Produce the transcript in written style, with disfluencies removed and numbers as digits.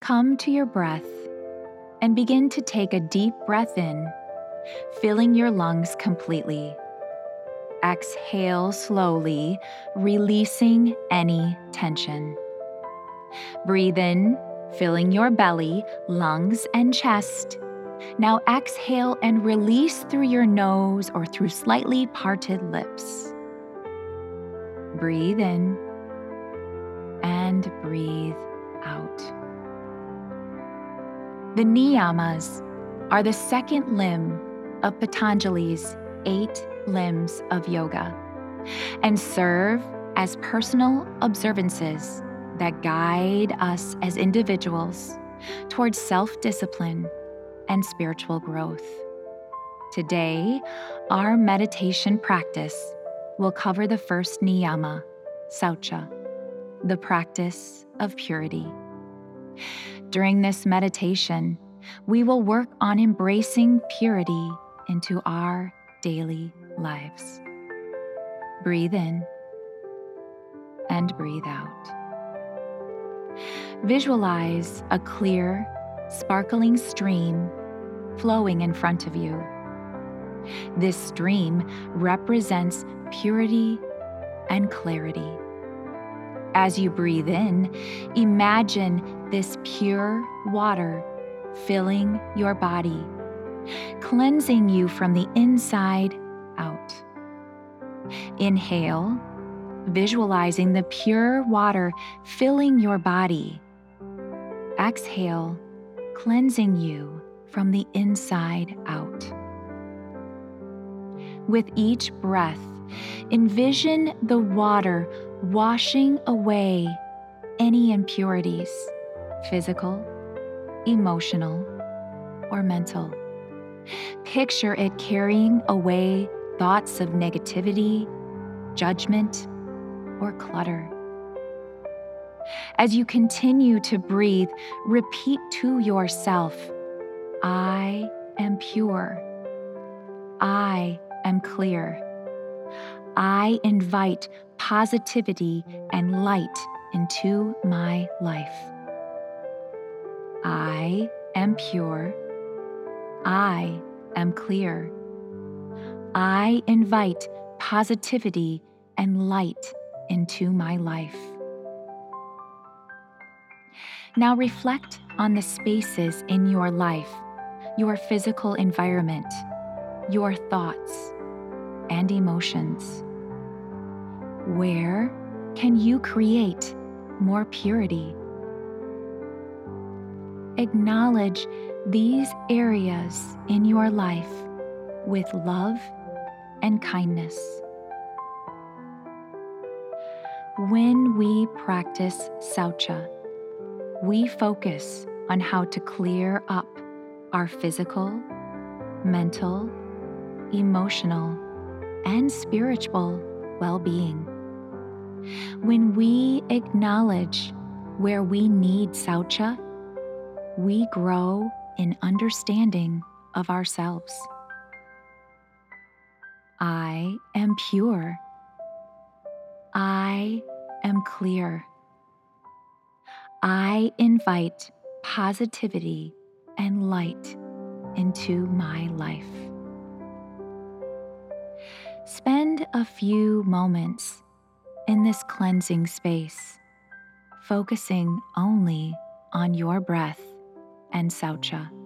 Come to your breath and begin to take a deep breath in, filling your lungs completely. Exhale slowly, releasing any tension. Breathe in, filling your belly, lungs, and chest. Now exhale and release through your nose or through slightly parted lips. Breathe in and breathe out. The niyamas are the second limb of Patanjali's 8 limbs of yoga and serve as personal observances that guide us as individuals towards self-discipline and spiritual growth. Today, our meditation practice will cover the first niyama, Saucha, the practice of purity. During this meditation, we will work on embracing purity into our daily lives. Breathe in and breathe out. Visualize a clear, sparkling stream flowing in front of you. This stream represents purity and clarity. As you breathe in, imagine this pure water filling your body, cleansing you from the inside out. Inhale, visualizing the pure water filling your body. Exhale, cleansing you from the inside out. With each breath, envision the water washing away any impurities, physical, emotional, or mental. Picture it carrying away thoughts of negativity, judgment, or clutter. As you continue to breathe, repeat to yourself, I am pure. I am clear. I invite positivity and light into my life. I am pure. I am clear. I invite positivity and light into my life. Now reflect on the spaces in your life, your physical environment, your thoughts, and emotions. Where can you create more purity? Acknowledge these areas in your life with love and kindness. When we practice Saucha, we focus on how to clear up our physical, mental, emotional, and spiritual well-being. When we acknowledge where we need Saucha, we grow in understanding of ourselves. I am pure. I am clear. I invite positivity and light into my life. Spend a few moments in this cleansing space, focusing only on your breath and Saucha.